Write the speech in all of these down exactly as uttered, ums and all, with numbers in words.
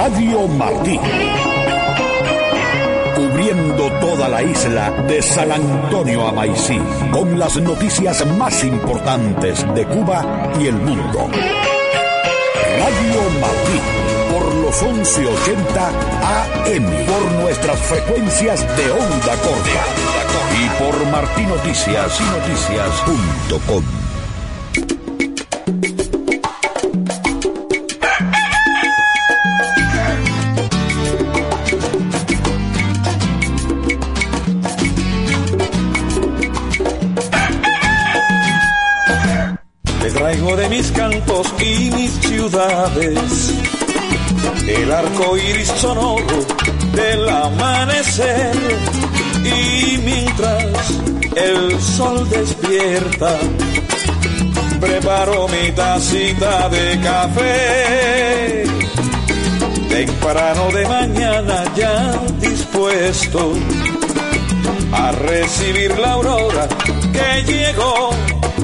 Radio Martí. Cubriendo toda la isla de San Antonio a Maicí, con las noticias más importantes de Cuba y el mundo. Radio Martí, por los once ochenta A M, por nuestras frecuencias de onda corta y por martí noticias y noticias punto com. Traigo de mis cantos y mis ciudades el arco iris sonoro del amanecer, y mientras el sol despierta preparo mi tacita de café. Temprano de mañana ya dispuesto a recibir la aurora que llegó.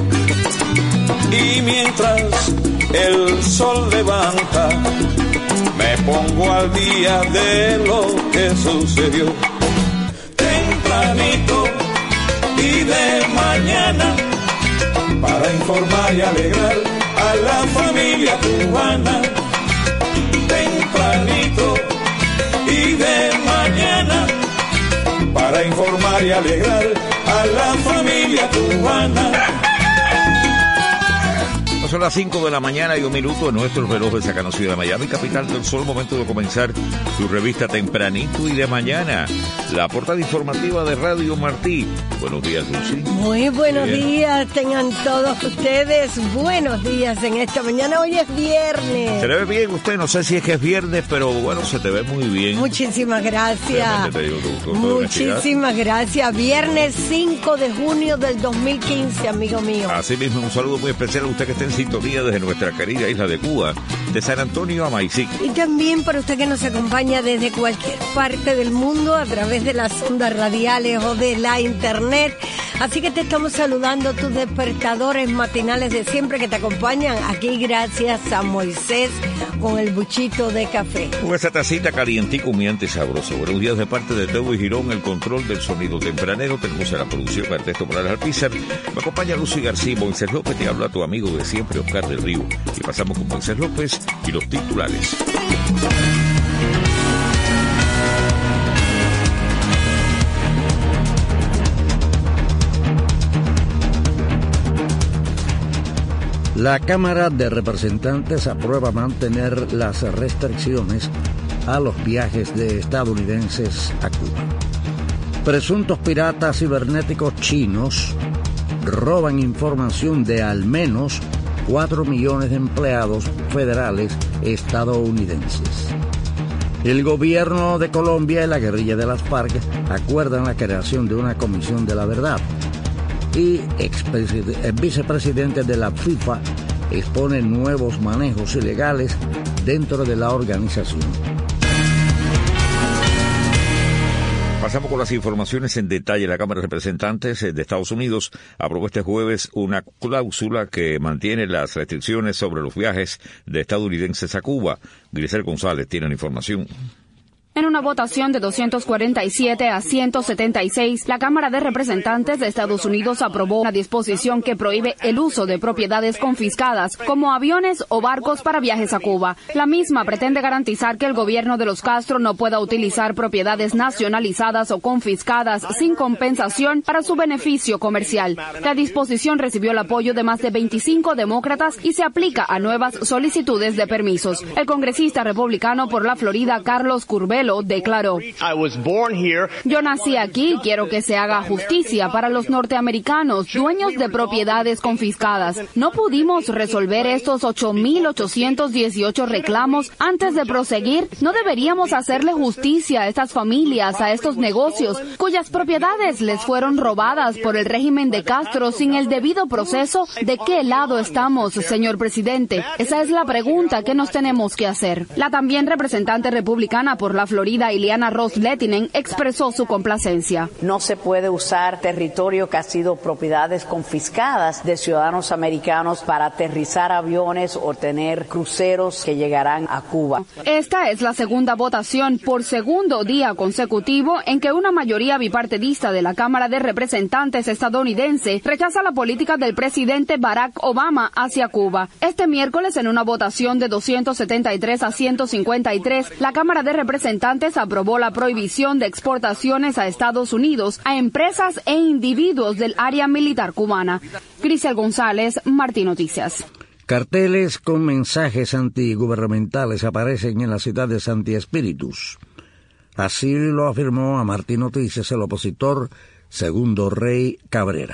Y mientras el sol levanta, me pongo al día de lo que sucedió. Tempranito y de mañana, para informar y alegrar a la familia cubana. Tempranito y de mañana, para informar y alegrar a la familia cubana. Son las cinco de la mañana y un minuto en nuestros relojes acá en la ciudad de Miami, capital del sol. Momento de comenzar su revista Tempranito y de mañana. La portada informativa de Radio Martí. Buenos días, Lucy. Muy buenos Bien. días, tengan todos ustedes. Buenos días en esta mañana. Hoy es viernes. Se le ve bien usted, no sé si es que es viernes, pero bueno, se te ve muy bien. Muchísimas gracias. Te digo, te Muchísimas gracias. Viernes cinco de junio del dos mil quince, amigo mío. Así mismo, un saludo muy especial a usted que está en sintonía desde nuestra querida isla de Cuba, de San Antonio a Maicí. Y también para usted que nos acompaña desde cualquier parte del mundo a través de las ondas radiales o de la internet. Así que te estamos saludando, tus despertadores matinales de siempre que te acompañan aquí, gracias a Moisés con el buchito de café. Con esa tacita calientico, humeante y sabroso. Buenos días de parte de Teo y Girón, el control del sonido tempranero. Tenemos en la producción Ernesto Morales Alpizar. Me acompaña Lucy García. Moisés López, te habla tu amigo de siempre, Oscar del Río. Y pasamos con Moisés López y los titulares. La Cámara de Representantes aprueba mantener las restricciones a los viajes de estadounidenses a Cuba. Presuntos piratas cibernéticos chinos roban información de al menos cuatro millones de empleados federales estadounidenses. El gobierno de Colombia y la guerrilla de las FARC acuerdan la creación de una comisión de la verdad. Y el vicepresidente de la FIFA expone nuevos manejos ilegales dentro de la organización. Pasamos con las informaciones en detalle. La Cámara de Representantes de Estados Unidos aprobó este jueves una cláusula que mantiene las restricciones sobre los viajes de estadounidenses a Cuba. Grisel González tiene la información. En una votación de doscientos cuarenta y siete a ciento setenta y seis, la Cámara de Representantes de Estados Unidos aprobó una disposición que prohíbe el uso de propiedades confiscadas, como aviones o barcos para viajes a Cuba. La misma pretende garantizar que el gobierno de los Castro no pueda utilizar propiedades nacionalizadas o confiscadas sin compensación para su beneficio comercial. La disposición recibió el apoyo de más de veinticinco demócratas y se aplica a nuevas solicitudes de permisos. El congresista republicano por la Florida, Carlos Curbelo, declaró: yo nací aquí y quiero que se haga justicia para los norteamericanos, dueños de propiedades confiscadas. No pudimos resolver estos ocho mil ochocientos dieciocho reclamos antes de proseguir. No deberíamos hacerle justicia a estas familias, a estos negocios, cuyas propiedades les fueron robadas por el régimen de Castro sin el debido proceso. ¿De qué lado estamos, señor presidente? Esa es la pregunta que nos tenemos que hacer. La también representante republicana por la Florida, Ileana Ros-Lehtinen, expresó su complacencia. No se puede usar territorio que ha sido propiedades confiscadas de ciudadanos americanos para aterrizar aviones o tener cruceros que llegarán a Cuba. Esta es la segunda votación por segundo día consecutivo en que una mayoría bipartidista de la Cámara de Representantes estadounidense rechaza la política del presidente Barack Obama hacia Cuba. Este miércoles, en una votación de doscientos setenta y tres a ciento cincuenta y tres, la Cámara de Representantes aprobó la prohibición de exportaciones a Estados Unidos a empresas e individuos del área militar cubana. Grisel González, Martín Noticias. Carteles con mensajes antigubernamentales aparecen en la ciudad de Santi Espíritus. Así lo afirmó a Martín Noticias el opositor Segundo Rey Cabrera.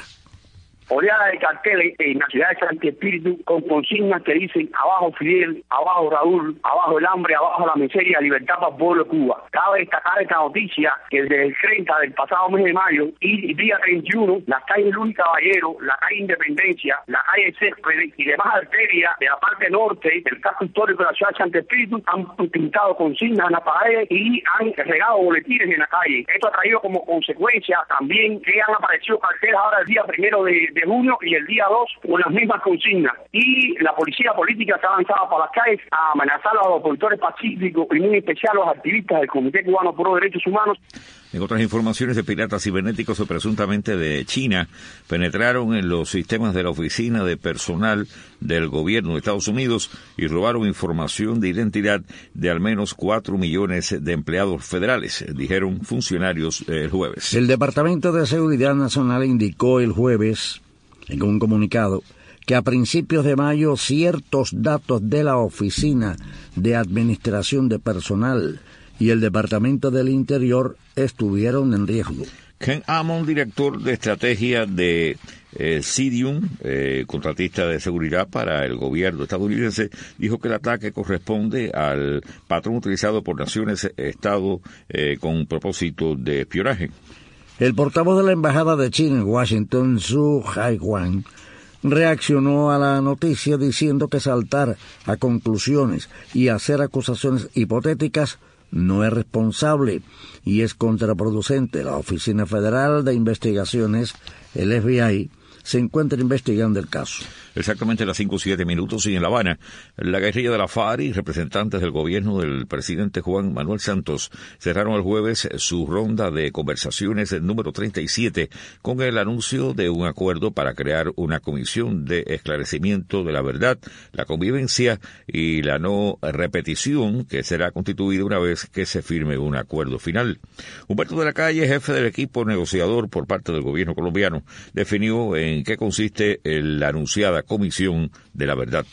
Oleada de carteles en la ciudad de Santi Espíritu con consignas que dicen abajo Fidel, abajo Raúl, abajo el hambre, abajo la miseria, libertad para el pueblo de Cuba. Cabe destacar esta noticia que desde el treinta del pasado mes de mayo y día treinta y uno, las calles Luis Caballero, la calle Independencia, la calle Céspedes y demás arterias de la parte norte del casco histórico de la ciudad de Santi Espíritu han pintado consignas en las paredes y han regado boletines en la calle. Esto ha traído como consecuencia también que han aparecido carteles ahora el día primero de de junio y el día dos con las mismas consignas. Y la policía política está avanzada por las calles a amenazar a los opositores pacíficos y muy especial a los activistas del Comité Cubano por los Derechos Humanos. En otras informaciones, de piratas cibernéticos o presuntamente de China penetraron en los sistemas de la Oficina de Personal del Gobierno de Estados Unidos y robaron información de identidad de al menos cuatro millones de empleados federales, dijeron funcionarios el jueves. El Departamento de Seguridad Nacional indicó el jueves, en un comunicado, que a principios de mayo ciertos datos de la Oficina de Administración de Personal y el Departamento del Interior estuvieron en riesgo. Ken Amon, director de estrategia de eh, Cidium, eh, contratista de seguridad para el gobierno estadounidense, dijo que el ataque corresponde al patrón utilizado por naciones Estado eh, con propósito de espionaje. El portavoz de la Embajada de China en Washington, Zhu Haihuan, reaccionó a la noticia diciendo que saltar a conclusiones y hacer acusaciones hipotéticas no es responsable y es contraproducente. La Oficina Federal de Investigaciones, el F B I, se encuentra investigando el caso. Exactamente a las cinco o siete minutos y en La Habana, la guerrilla de la FARC y representantes del gobierno del presidente Juan Manuel Santos cerraron el jueves su ronda de conversaciones número treinta y siete con el anuncio de un acuerdo para crear una comisión de esclarecimiento de la verdad, la convivencia y la no repetición que será constituida una vez que se firme un acuerdo final. Humberto de la Calle, jefe del equipo negociador por parte del gobierno colombiano, definió en qué consiste la anunciada Comisión de la Verdad.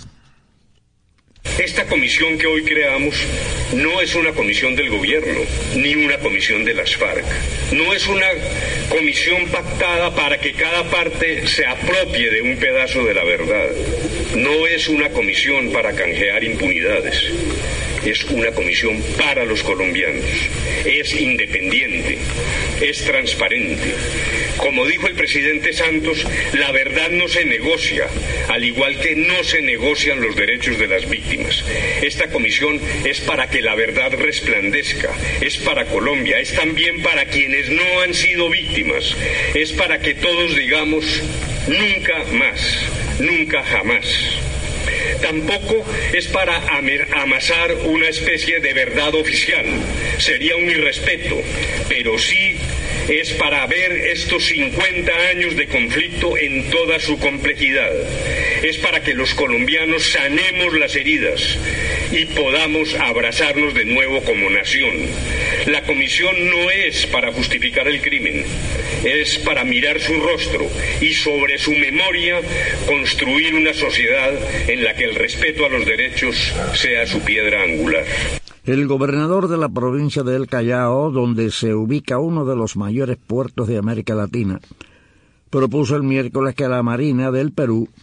Esta comisión que hoy creamos no es una comisión del gobierno, ni una comisión de las FARC. No es una comisión pactada para que cada parte se apropie de un pedazo de la verdad. No es una comisión para canjear impunidades. Es una comisión para los colombianos. Es independiente, es transparente. Como dijo el presidente Santos, la verdad no se negocia, al igual que no se negocian los derechos de las víctimas. Esta comisión es para que la verdad resplandezca, es para Colombia, es también para quienes no han sido víctimas, es para que todos digamos nunca más, nunca jamás. Tampoco es para amasar una especie de verdad oficial, sería un irrespeto, pero sí es para ver estos cincuenta años de conflicto en toda su complejidad. Es para que los colombianos sanemos las heridas y podamos abrazarnos de nuevo como nación. La comisión no es para justificar el crimen, es para mirar su rostro y sobre su memoria construir una sociedad en la que el respeto a los derechos sea su piedra angular. El gobernador de la provincia de El Callao, donde se ubica uno de los mayores puertos de América Latina, propuso el miércoles que la Marina del Perú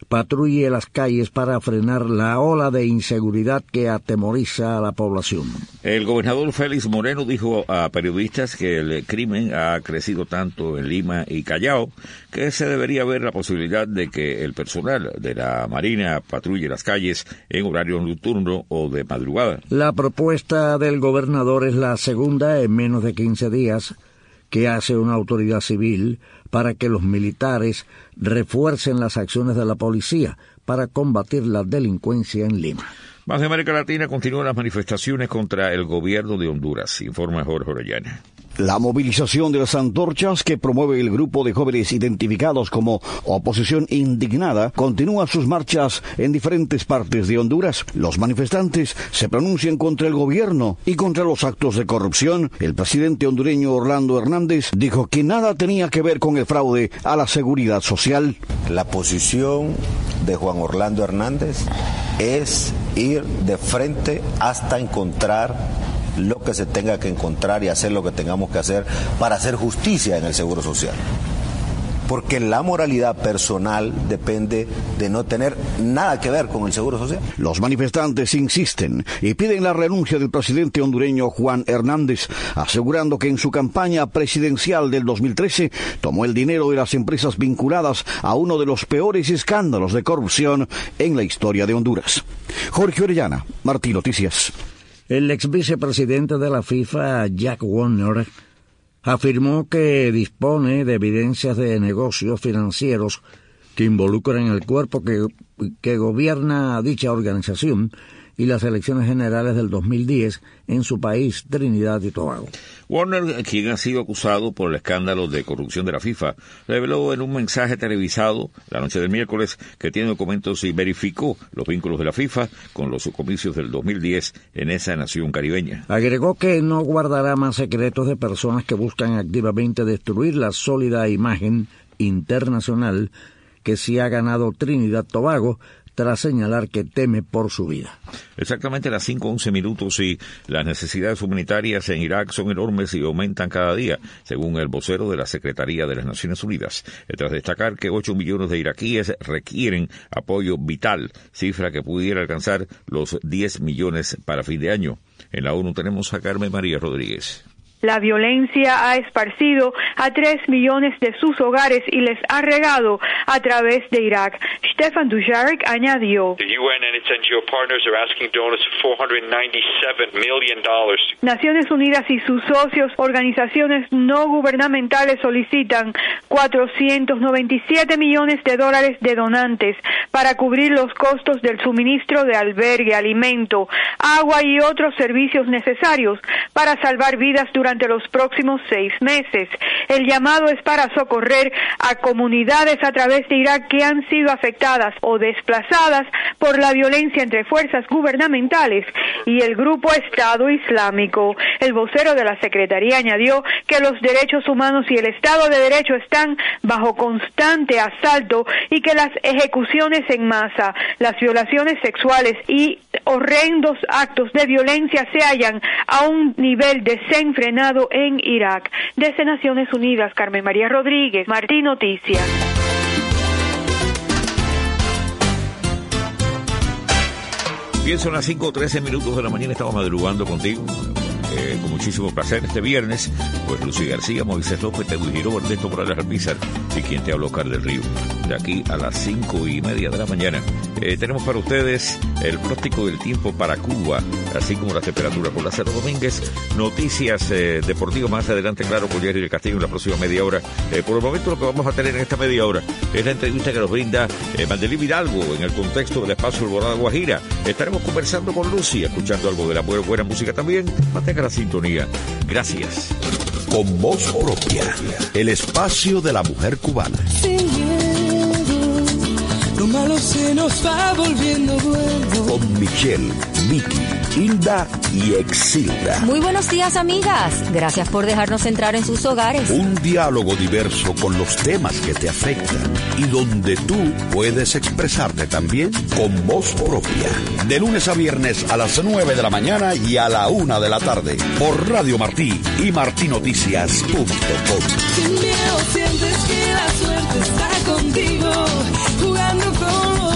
patrulle las calles para frenar la ola de inseguridad que atemoriza a la población. El gobernador Félix Moreno dijo a periodistas que el crimen ha crecido tanto en Lima y Callao que se debería ver la posibilidad de que el personal de la Marina patrulle las calles en horario nocturno o de madrugada. La propuesta del gobernador es la segunda en menos de quince días que hace una autoridad civil para que los militares refuercen las acciones de la policía para combatir la delincuencia en Lima. Más de América Latina, continúan las manifestaciones contra el gobierno de Honduras, informa Jorge Orellana. La movilización de las antorchas que promueve el grupo de jóvenes identificados como Oposición Indignada continúa sus marchas en diferentes partes de Honduras. Los manifestantes se pronuncian contra el gobierno y contra los actos de corrupción. El presidente hondureño Orlando Hernández dijo que nada tenía que ver con el fraude a la seguridad social. La posición de Juan Orlando Hernández es ir de frente hasta encontrar lo que se tenga que encontrar y hacer lo que tengamos que hacer para hacer justicia en el Seguro Social. Porque la moralidad personal depende de no tener nada que ver con el Seguro Social. Los manifestantes insisten y piden la renuncia del presidente hondureño Juan Hernández, asegurando que en su campaña presidencial del dos mil trece tomó el dinero de las empresas vinculadas a uno de los peores escándalos de corrupción en la historia de Honduras. Jorge Orellana, Martín Noticias. El ex vicepresidente de la FIFA, Jack Warner, afirmó que dispone de evidencias de negocios financieros que involucran el cuerpo que, que gobierna dicha organización y las elecciones generales del dos mil diez en su país, Trinidad y Tobago. Warner, quien ha sido acusado por el escándalo de corrupción de la FIFA, reveló en un mensaje televisado la noche del miércoles que tiene documentos y verificó los vínculos de la FIFA con los comicios del dos mil diez en esa nación caribeña. Agregó que no guardará más secretos de personas que buscan activamente destruir la sólida imagen internacional que se ha ganado Trinidad y Tobago, tras señalar que teme por su vida. Exactamente a las cinco once minutos y las necesidades humanitarias en Irak son enormes y aumentan cada día, según el vocero de la Secretaría de las Naciones Unidas. Tras destacar que ocho millones de iraquíes requieren apoyo vital, cifra que pudiera alcanzar los diez millones para fin de año. En la ONU tenemos a Carmen María Rodríguez. La violencia ha esparcido a tres millones de sus hogares y les ha regado a través de Irak. Stefan Dujarric añadió. The U N and its N G O partners are asking donors for four hundred ninety-seven million dollars. Naciones Unidas y sus socios, organizaciones no gubernamentales, solicitan cuatrocientos noventa y siete millones de dólares de donantes para cubrir los costos del suministro de albergue, alimento, agua y otros servicios necesarios para salvar vidas durante durante los próximos seis meses. El llamado es para socorrer a comunidades a través de Irak que han sido afectadas o desplazadas por la violencia entre fuerzas gubernamentales y el grupo Estado Islámico. El vocero de la Secretaría añadió que los derechos humanos y el Estado de Derecho están bajo constante asalto y que las ejecuciones en masa, las violaciones sexuales y horrendos actos de violencia se hallan a un nivel desenfrenado en Irak. Desde Naciones Unidas, Carmen María Rodríguez, Martín Noticias. Bien, son las cinco trece minutos de la mañana, estamos madrugando contigo. Eh, con muchísimo placer este viernes, pues Lucy García, Moisés López, Teguy Girón, Ernesto Morales Alpizar y quien te habló, Carlos del Río. De aquí a las cinco y media de la mañana eh, tenemos para ustedes el pronóstico del tiempo para Cuba, así como la temperatura por la Cerro Domínguez, noticias eh, deportivas más adelante, claro, con Jerry del Castillo en la próxima media hora. Eh, por el momento lo que vamos a tener en esta media hora es la entrevista que nos brinda eh, Mandelín Hidalgo en el contexto del espacio Alborada Guajira. Estaremos conversando con Lucy, escuchando algo de la buena, buena música también. Mantenga la sintonía. Gracias. Con voz propia, el espacio de la mujer cubana. Sin miedo, lo malo se nos va volviendo bueno. Con Michelle, Vicky, Hilda y Exilda. Muy buenos días, amigas. Gracias por dejarnos entrar en sus hogares. Un diálogo diverso con los temas que te afectan y donde tú puedes expresarte también con voz propia. De lunes a viernes a las nueve de la mañana y a la una de la tarde por Radio Martí y martinoticias punto com. Sin miedo sientes que la suerte está contigo, jugando con los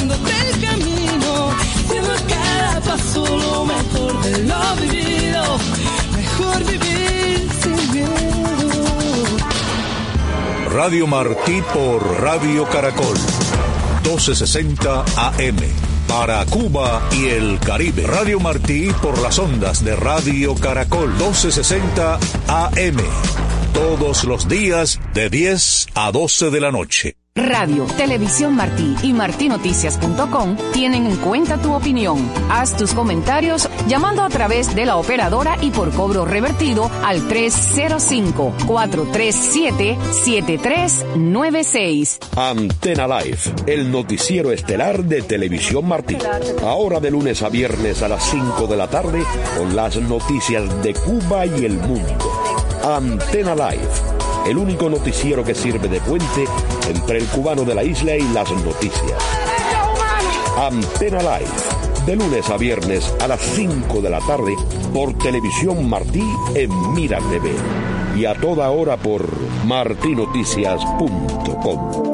mostrándote el camino, siendo a cada paso lo mejor de lo vivido, mejor vivir sin miedo. Radio Martí por Radio Caracol, doce sesenta A M. Para Cuba y el Caribe. Radio Martí por las ondas de Radio Caracol, doce sesenta A M. Todos los días de diez a doce de la noche. Radio, Televisión Martí y martí noticias punto com tienen en cuenta tu opinión. Haz tus comentarios llamando a través de la operadora y por cobro revertido al tres cero cinco, cuatro tres siete, siete tres nueve seis. Antena Live, el noticiero estelar de Televisión Martí. Ahora de lunes a viernes a las cinco de la tarde con las noticias de Cuba y el mundo. Antena Live, el único noticiero que sirve de puente entre el cubano de la isla y las noticias. Antena Live, de lunes a viernes a las cinco de la tarde por Televisión Martí en Mira T V y a toda hora por martí noticias punto com.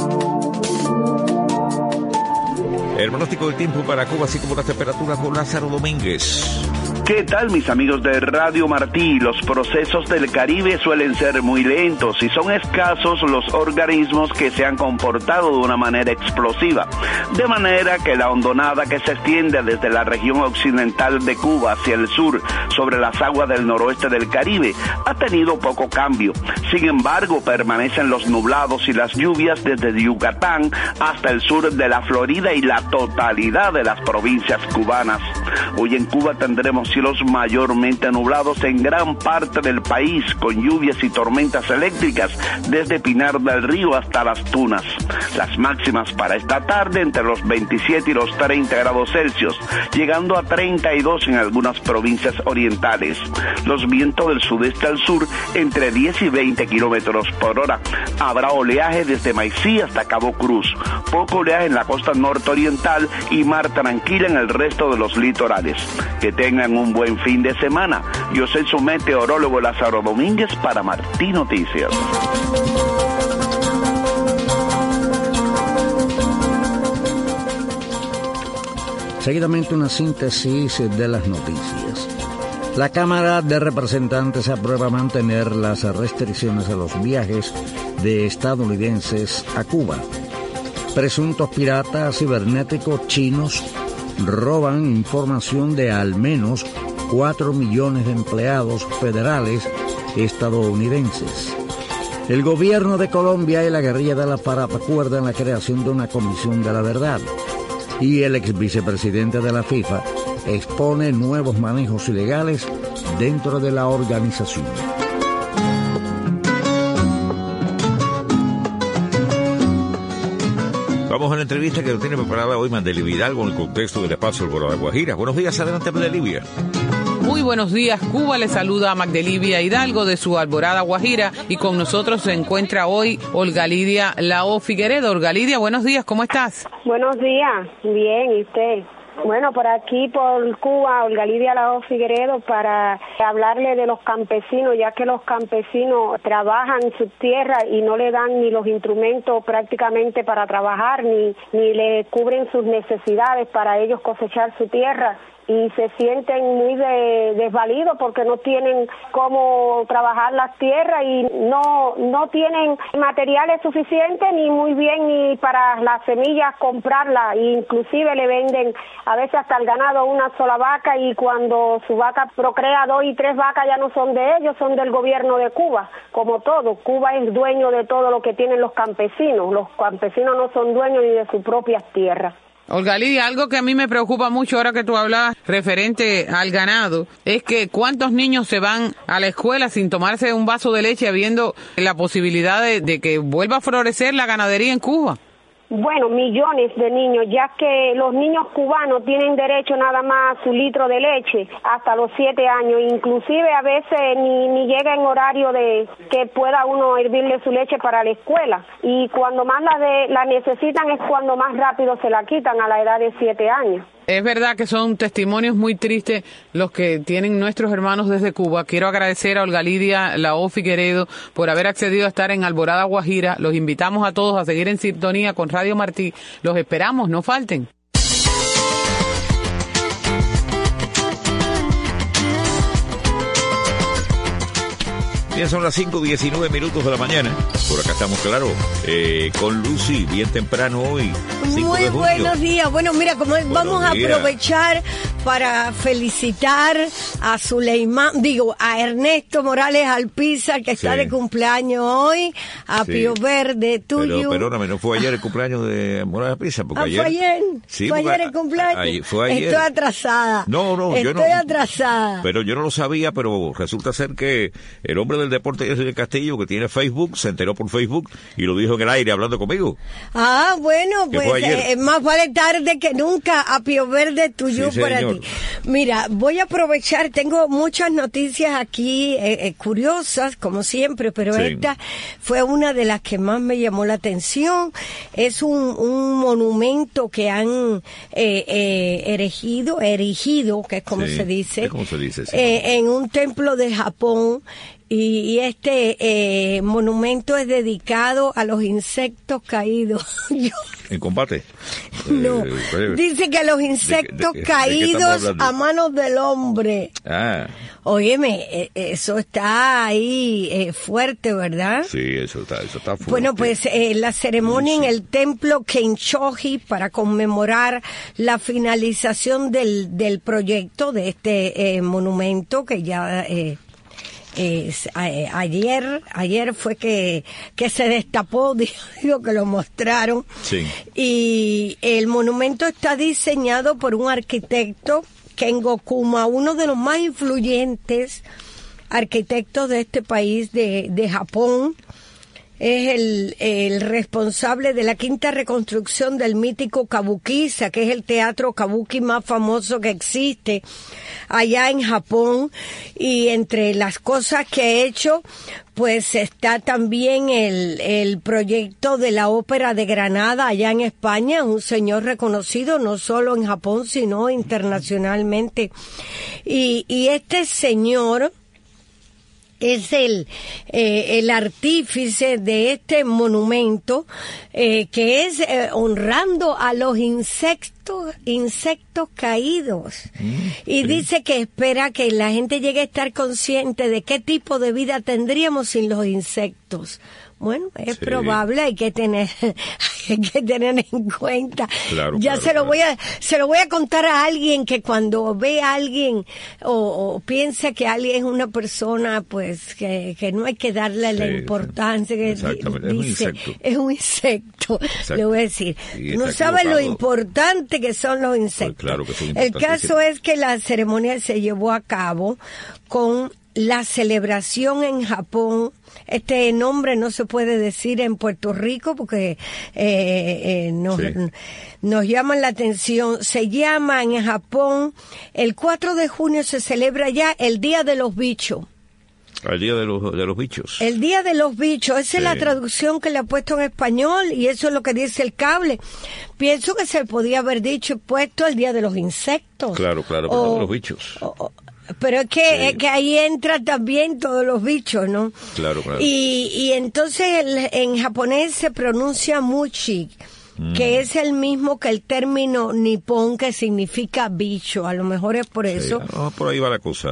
El pronóstico del tiempo para Cuba, así como las temperaturas, con Lázaro Domínguez. ¿Qué tal, mis amigos de Radio Martí? Los procesos del Caribe suelen ser muy lentos y son escasos los organismos que se han comportado de una manera explosiva, de manera que la hondonada que se extiende desde la región occidental de Cuba hacia el sur sobre las aguas del noroeste del Caribe ha tenido poco cambio. Sin embargo, permanecen los nublados y las lluvias desde Yucatán hasta el sur de la Florida y la totalidad de las provincias cubanas. Hoy en Cuba tendremos cielos mayormente nublados en gran parte del país, con lluvias y tormentas eléctricas desde Pinar del Río hasta Las Tunas. Las máximas para esta tarde entre los veintisiete y los treinta grados Celsius, llegando a treinta y dos en algunas provincias orientales. Los vientos del sudeste al sur entre diez y veinte kilómetros por hora. Habrá oleaje desde Maicí hasta Cabo Cruz. Poco oleaje en la costa nororiental y mar tranquila en el resto de los litorales. Que tengan un buen fin de semana. Yo soy su meteorólogo Lázaro Domínguez para Martí Noticias. Seguidamente una síntesis de las noticias. La Cámara de Representantes aprueba mantener las restricciones a los viajes de estadounidenses a Cuba. Presuntos piratas cibernéticos chinos roban información de al menos cuatro millones de empleados federales estadounidenses. El gobierno de Colombia y la guerrilla de la FARC acuerdan la creación de una comisión de la verdad. Y el ex vicepresidente de la FIFA expone nuevos manejos ilegales dentro de la organización. Vamos a la entrevista que tiene preparada hoy Mandeli Vidalgo en el contexto del espacio del Boro de Guajira. Buenos días, adelante Mandeli. Muy buenos días, Cuba le saluda a Magdelivia Hidalgo de su Alborada Guajira y con nosotros se encuentra hoy Olga Lidia Lao Figueredo. Olga Lidia, buenos días, ¿cómo estás? Buenos días, bien, ¿y usted? Bueno, por aquí, por Cuba, Olga Lidia Lao Figueredo, para hablarle de los campesinos, ya que los campesinos trabajan sus tierras y no le dan ni los instrumentos prácticamente para trabajar, ni, ni le cubren sus necesidades para ellos cosechar su tierra. Y se sienten muy de, desvalidos porque no tienen cómo trabajar las tierras y no no tienen materiales suficientes ni muy bien ni para las semillas comprarlas, e inclusive le venden a veces hasta el ganado una sola vaca y cuando su vaca procrea dos y tres vacas ya no son de ellos, son del gobierno de Cuba. Como todo, Cuba es dueño de todo lo que tienen los campesinos, los campesinos no son dueños ni de sus propias tierras. Olga Lidia, algo que a mí me preocupa mucho ahora que tú hablabas referente al ganado, es que cuántos niños se van a la escuela sin tomarse un vaso de leche habiendo la posibilidad de, de que vuelva a florecer la ganadería en Cuba. Bueno, millones de niños, ya que los niños cubanos tienen derecho nada más a su litro de leche hasta los siete años, inclusive a veces ni, ni llega en horario de que pueda uno hervirle su leche para la escuela, y cuando más la, de, la necesitan es cuando más rápido se la quitan, a la edad de siete años. Es verdad que son testimonios muy tristes los que tienen nuestros hermanos desde Cuba. Quiero agradecer a Olga Lidia Lao Figueredo por haber accedido a estar en Alborada, Guajira. Los invitamos a todos a seguir en sintonía con Radio Martí. Los esperamos, no falten. Bien, son las cinco diecinueve minutos de la mañana. Por acá estamos, claro, eh, con Lucy, bien temprano hoy. Muy buenos días. Bueno, mira, como buenos vamos a días. aprovechar para felicitar a Suleimán, digo, a Ernesto Morales Alpizar, que está sí. de cumpleaños hoy, a sí. Pío Verde, tuyo. Pero perdóname, ¿no fue ayer el cumpleaños de Morales Alpizar? Ah, ayer... ¿fue ayer? Sí, ¿Fue ayer el cumpleaños? Ayer, fue ayer. Estoy atrasada. No, no, Estoy yo no. Estoy atrasada. Pero yo no lo sabía, pero resulta ser que el hombre del deporte que es el Castillo, que tiene Facebook, se enteró por Facebook y lo dijo en el aire hablando conmigo. Ah, bueno, pues eh, más vale tarde que nunca. A Pío Verde, tuyo sí, para ti. Mira, voy a aprovechar, tengo muchas noticias aquí eh, eh, curiosas, como siempre, pero sí. esta fue una de las que más me llamó la atención. Es un, un monumento que han eh, eh, erigido, erigido, que es como sí. se dice, ¿Cómo se dice? Sí, eh, en un templo de Japón. Y este eh, monumento es dedicado a los insectos caídos. Yo, ¿En combate? No, eh, dice que a los insectos de, de, caídos de a manos del hombre. Ah. Óyeme, eh, eso está ahí eh, fuerte, ¿verdad? Sí, eso está, eso está fuerte. Bueno, pues eh, la ceremonia sí. en el templo Kenshoji para conmemorar la finalización del, del proyecto de este eh, monumento que ya... Eh, Eh, eh, ayer ayer fue que que se destapó, digo que lo mostraron sí. y el monumento está diseñado por un arquitecto Kengo Kuma, uno de los más influyentes arquitectos de este país de, de Japón. Es el, el responsable de la quinta reconstrucción del mítico Kabukiza, que es el teatro kabuki más famoso que existe allá en Japón. Y entre las cosas que ha hecho, pues está también el, el proyecto de la Ópera de Granada allá en España, un señor reconocido no solo en Japón, sino internacionalmente. Y, y este señor... es el eh, el artífice de este monumento eh, que es eh, honrando a los insectos insectos caídos mm, y sí. dice que espera que la gente llegue a estar consciente de qué tipo de vida tendríamos sin los insectos. Bueno, es sí. probable, hay que tener, hay que tener en cuenta. Claro, ya claro, se lo claro. voy a, se lo voy a contar a alguien que cuando ve a alguien o, o piensa que alguien es una persona, pues que, que no hay que darle sí, la importancia que exactamente. dice. Es un insecto. Es un insecto. Exacto. Le voy a decir. No sabe lo importante que son los insectos. Pues claro que son El caso es que la ceremonia se llevó a cabo con la celebración en Japón. Este nombre no se puede decir en Puerto Rico porque eh, eh, nos, sí. nos llaman la atención. Se llama en Japón, el cuatro de junio se celebra ya el Día de los Bichos. El Día de los, de los Bichos. El Día de los Bichos, esa sí. es la traducción que le ha puesto en español y eso es lo que dice el cable. Pienso que se podía haber dicho puesto el Día de los Insectos. Claro, claro, pero o, de los bichos. O, o, Pero es que, sí. es que ahí entra también todos los bichos, ¿no? Claro, claro. Y, y entonces el, en japonés se pronuncia muchi, mm. que es el mismo que el término nipón que significa bicho. A lo mejor es por eso. Sí, no, por ahí va la cosa.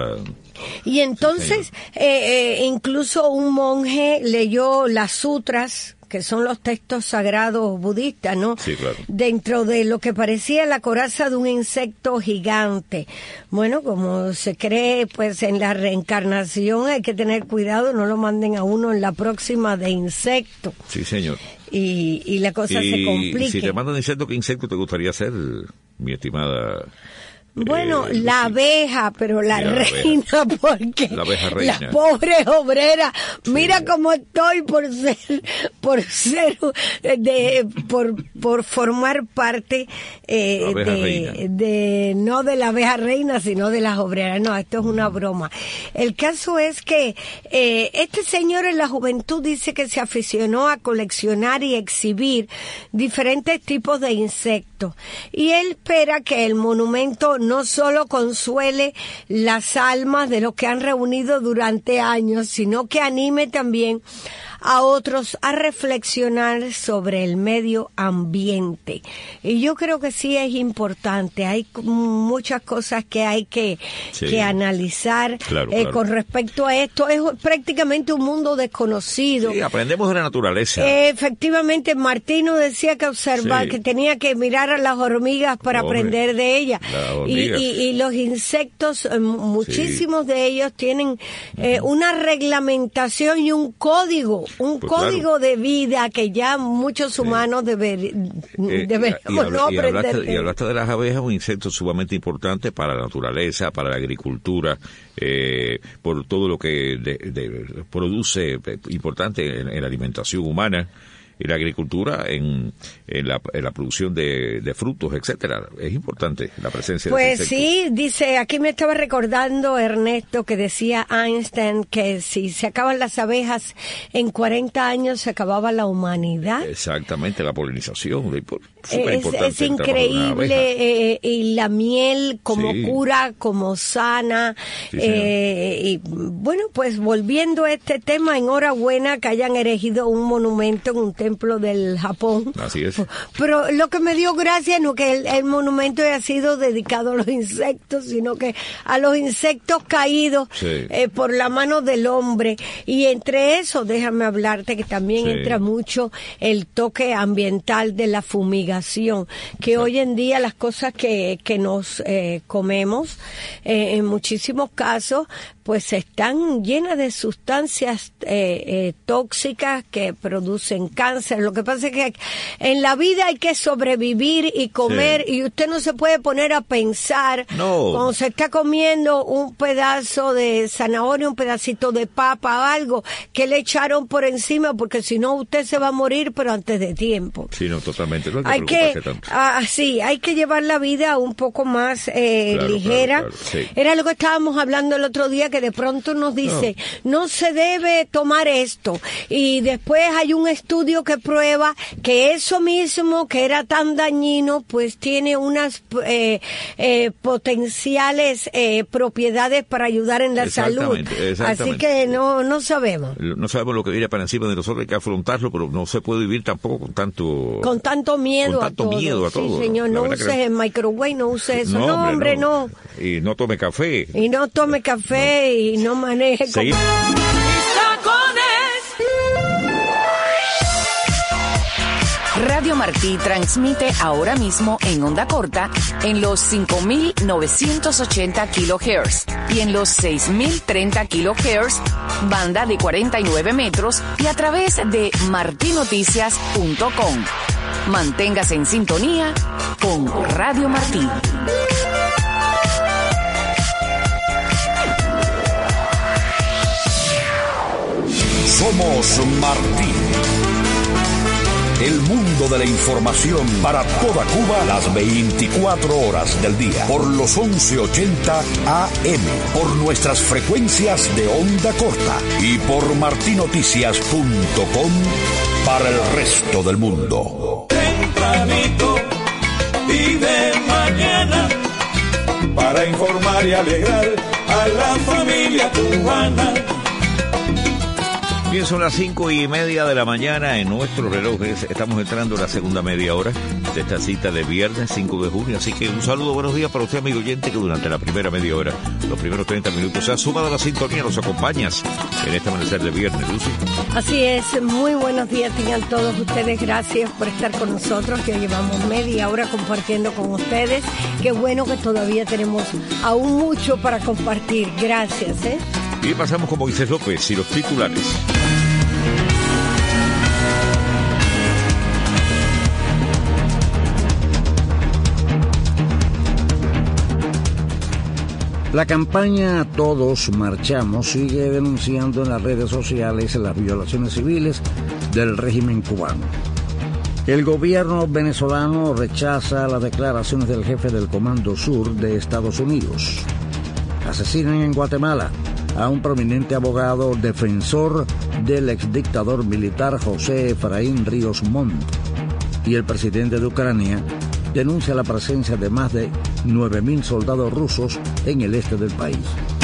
Y entonces, sí, eh, eh, incluso un monje leyó las sutras, que son los textos sagrados budistas, ¿no? Sí, claro. Dentro de lo que parecía la coraza de un insecto gigante. Bueno, como se cree, pues, en la reencarnación hay que tener cuidado, no lo manden a uno en la próxima de insecto. Sí, señor. Y, y la cosa y, se complica. Y si te mandan insecto, ¿qué insecto te gustaría ser, mi estimada? Bueno, eh, la sí. abeja, pero la, la reina, abeja. porque la abeja reina. Las pobres obreras, sí. mira cómo estoy por ser, por ser, de, por, por formar parte eh, de, de, no de la abeja reina, sino de las obreras. No, esto es una broma. El caso es que eh, este señor en la juventud dice que se aficionó a coleccionar y exhibir diferentes tipos de insectos. Ernesto. Y él espera que el monumento no solo consuele las almas de los que han reunido durante años, sino que anime también a otros a reflexionar sobre el medio ambiente. Y yo creo que sí es importante. Hay muchas cosas que hay que, sí. que analizar claro, eh, claro. con respecto a esto. Es prácticamente un mundo desconocido. Sí, aprendemos de la naturaleza. Eh, efectivamente, Martino decía que observar, sí. que tenía que mirar a las hormigas para Hombre, aprender de ellas. Y, y, y los insectos, eh, muchísimos sí. de ellos tienen eh, una reglamentación y un código. Un pues código claro. de vida que ya muchos humanos sí. deber, eh, deberíamos y, habla, no aprender. Y hablaste, y hablaste de las abejas, un insecto sumamente importante para la naturaleza, para la agricultura, eh, por todo lo que de, de, produce importante en, en la alimentación humana. Y la agricultura en, en, la, en la producción de, de frutos, etcétera. Es importante la presencia pues de ese insecto. Pues sí, dice, aquí me estaba recordando Ernesto que decía Einstein que si se acaban las abejas en cuarenta años se acababa la humanidad. Exactamente, la polinización. Es, es increíble, eh, y la miel como sí. cura, como sana. Sí, eh, y bueno, pues volviendo a este tema, enhorabuena que hayan erigido un monumento en un templo del Japón. Así es. Pero lo que me dio gracia no que el, el monumento haya sido dedicado a los insectos, sino que a los insectos caídos sí. eh, por la mano del hombre. Y entre eso, déjame hablarte que también sí. entra mucho el toque ambiental de la fumigación. Que Exacto. hoy en día las cosas que, que nos eh, comemos, eh, en muchísimos casos, pues están llenas de sustancias eh, eh, tóxicas que producen cáncer. Lo que pasa es que en la vida hay que sobrevivir y comer, sí. y usted no se puede poner a pensar no. cuando se está comiendo un pedazo de zanahoria, un pedacito de papa, algo que le echaron por encima, porque si no usted se va a morir, pero antes de tiempo. Sí, no, totalmente. No hay que, ah, sí, hay que llevar la vida un poco más eh, claro, ligera. Claro, claro, sí. Era lo que estábamos hablando el otro día, que de pronto nos dice, no. no se debe tomar esto. Y después hay un estudio que prueba que eso mismo, que era tan dañino, pues tiene unas eh, eh, potenciales eh, propiedades para ayudar en la salud. Así que no, no sabemos. No sabemos lo que viene para encima de nosotros, hay que afrontarlo, pero no se puede vivir tampoco con tanto... Con tanto miedo. Con tanto a todo. miedo a todo. Sí, señor, no uses que... el microwave, no uses eso. No, no hombre, no. no. Y no tome café. Y no tome café no. y no maneje. Seguimos. Radio Martí transmite ahora mismo en onda corta en los cinco mil novecientos ochenta kilohertz y en los seis mil treinta kilohertz, banda de cuarenta y nueve metros, y a través de marti noticias punto com. Manténgase en sintonía con Radio Martí. Somos Martí. El mundo de la información para toda Cuba las veinticuatro horas del día. Por los once ochenta A M. Por nuestras frecuencias de onda corta. Y por marti noticias punto com para el resto del mundo. Tempranito y de mañana, para informar y alegrar a la familia cubana. Bien, son las cinco y media de la mañana en nuestros relojes. Estamos entrando en la segunda media hora de esta cita de viernes cinco de junio. Así que un saludo, buenos días para usted, amigo oyente, que durante la primera media hora, los primeros treinta minutos, se ha sumado a la sintonía, nos acompañas en este amanecer de viernes, Lucy. Así es, muy buenos días tengan todos ustedes. Gracias por estar con nosotros. Ya llevamos media hora compartiendo con ustedes. Qué bueno que todavía tenemos aún mucho para compartir. Gracias, ¿eh? Y pasamos con Moisés López y los titulares. La campaña Todos Marchamos sigue denunciando en las redes sociales las violaciones civiles del régimen cubano. El gobierno venezolano rechaza las declaraciones del jefe del Comando Sur de Estados Unidos. Asesinan en Guatemala a un prominente abogado defensor del exdictador militar José Efraín Ríos Montt. Y el presidente de Ucrania denuncia la presencia de más de nueve mil soldados rusos en el este del país.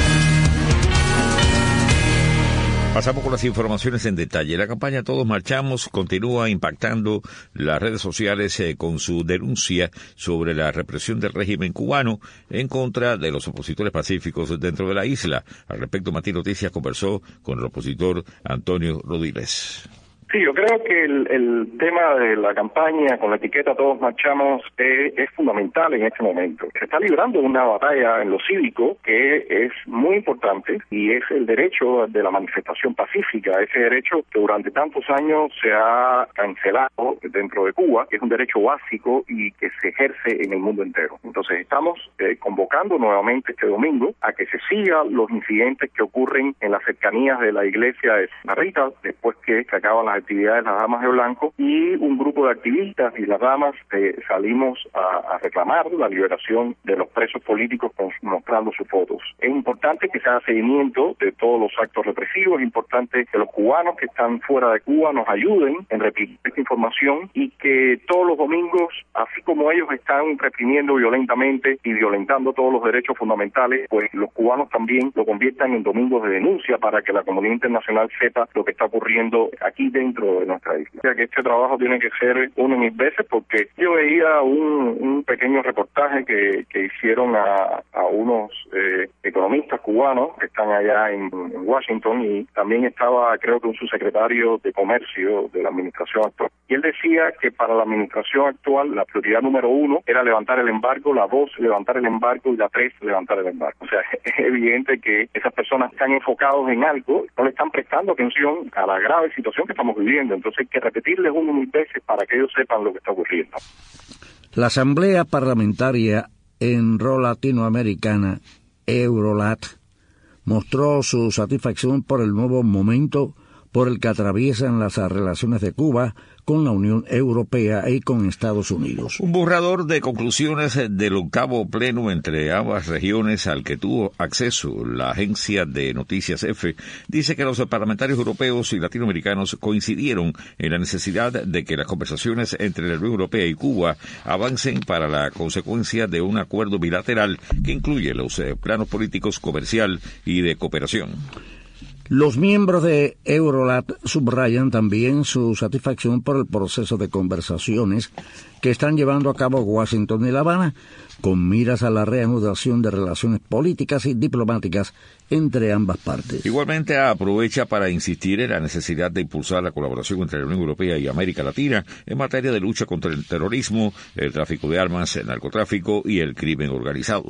Pasamos con las informaciones en detalle. La campaña Todos Marchamos continúa impactando las redes sociales eh, con su denuncia sobre la represión del régimen cubano en contra de los opositores pacíficos dentro de la isla. Al respecto, Martín Noticias conversó con el opositor Antonio Rodiles. Sí, yo creo que el, el tema de la campaña con la etiqueta Todos Marchamos es, es fundamental en este momento. Se está librando una batalla en lo cívico que es muy importante y es el derecho de la manifestación pacífica, ese derecho que durante tantos años se ha cancelado dentro de Cuba, que es un derecho básico y que se ejerce en el mundo entero. Entonces estamos eh, convocando nuevamente este domingo a que se sigan los incidentes que ocurren en las cercanías de la iglesia de Santa Rita después que se acaban las actividades de las Damas de Blanco, y un grupo de activistas y las damas eh, salimos a, a reclamar la liberación de los presos políticos con, mostrando sus fotos. Es importante que se haga seguimiento de todos los actos represivos, es importante que los cubanos que están fuera de Cuba nos ayuden en replicar esta información y que todos los domingos, así como ellos están reprimiendo violentamente y violentando todos los derechos fundamentales, pues los cubanos también lo conviertan en domingos de denuncia para que la comunidad internacional sepa lo que está ocurriendo aquí dentro de nuestra isla. O sea que este trabajo tiene que ser uno mil veces, porque yo veía un, un pequeño reportaje que, que hicieron a, a unos eh, economistas cubanos que están allá en, en Washington, y también estaba, creo que un subsecretario de Comercio de la administración actual. Y él decía que para la administración actual la prioridad número uno era levantar el embargo, la dos, levantar el embargo, y la tres, levantar el embargo. O sea, es evidente que esas personas están enfocados en algo, no le están prestando atención a la grave situación que estamos viviendo. Entonces hay que repetirles uno mil veces para que ellos sepan lo que está ocurriendo. La Asamblea Parlamentaria Euro-Latinoamericana, Eurolat, mostró su satisfacción por el nuevo momento por el que atraviesan las relaciones de Cuba con la Unión Europea y con Estados Unidos. Un borrador de conclusiones del octavo pleno entre ambas regiones al que tuvo acceso la agencia de noticias EFE dice que los parlamentarios europeos y latinoamericanos coincidieron en la necesidad de que las conversaciones entre la Unión Europea y Cuba avancen para la consecuencia de un acuerdo bilateral que incluye los eh, planos políticos, comercial y de cooperación. Los miembros de Eurolat subrayan también su satisfacción por el proceso de conversaciones que están llevando a cabo Washington y La Habana, con miras a la reanudación de relaciones políticas y diplomáticas entre ambas partes. Igualmente aprovecha para insistir en la necesidad de impulsar la colaboración entre la Unión Europea y América Latina en materia de lucha contra el terrorismo, el tráfico de armas, el narcotráfico y el crimen organizado.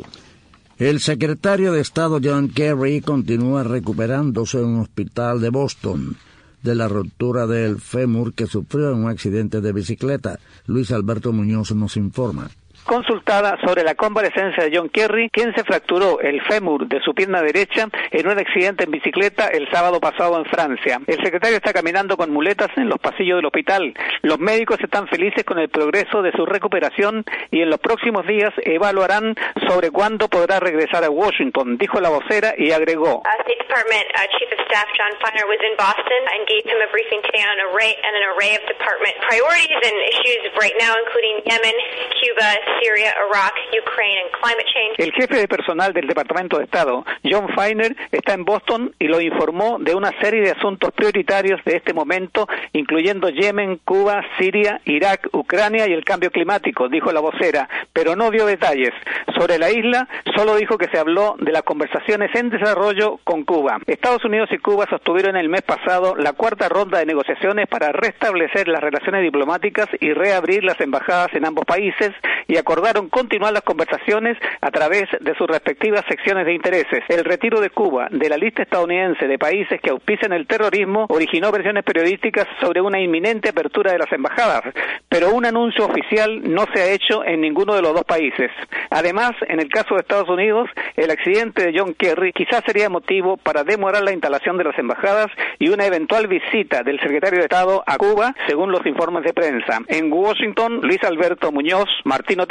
El secretario de Estado John Kerry continúa recuperándose en un hospital de Boston de la ruptura del fémur que sufrió en un accidente de bicicleta. Luis Alberto Muñoz nos informa. Consultada sobre la convalecencia de John Kerry, quien se fracturó el fémur de su pierna derecha en un accidente en bicicleta el sábado pasado en Francia. El secretario está caminando con muletas en los pasillos del hospital. Los médicos están felices con el progreso de su recuperación y en los próximos días evaluarán sobre cuándo podrá regresar a Washington, dijo la vocera, y agregó. Uh, State Department uh, Chief of Staff John Feiner was in Boston and gave him a briefing today on an array, and an array of department priorities and issues right now, including Yemen, Cuba, Syria, Iraq, Ukraine, and climate change. El jefe de personal del Departamento de Estado, John Feiner, está en Boston y lo informó de una serie de asuntos prioritarios de este momento, incluyendo Yemen, Cuba, Siria, Irak, Ucrania y el cambio climático, dijo la vocera, pero no dio detalles. Sobre la isla, solo dijo que se habló de las conversaciones en desarrollo con Cuba. Estados Unidos y Cuba sostuvieron el mes pasado la cuarta ronda de negociaciones para restablecer las relaciones diplomáticas y reabrir las embajadas en ambos países, y acordaron continuar las conversaciones a través de sus respectivas secciones de intereses. El retiro de Cuba de la lista estadounidense de países que auspician el terrorismo originó versiones periodísticas sobre una inminente apertura de las embajadas, pero un anuncio oficial no se ha hecho en ninguno de los dos países. Además, en el caso de Estados Unidos, el accidente de John Kerry quizás sería motivo para demorar la instalación de las embajadas y una eventual visita del secretario de Estado a Cuba, según los informes de prensa. En Washington, Luis Alberto Muñoz, Martín Noticias.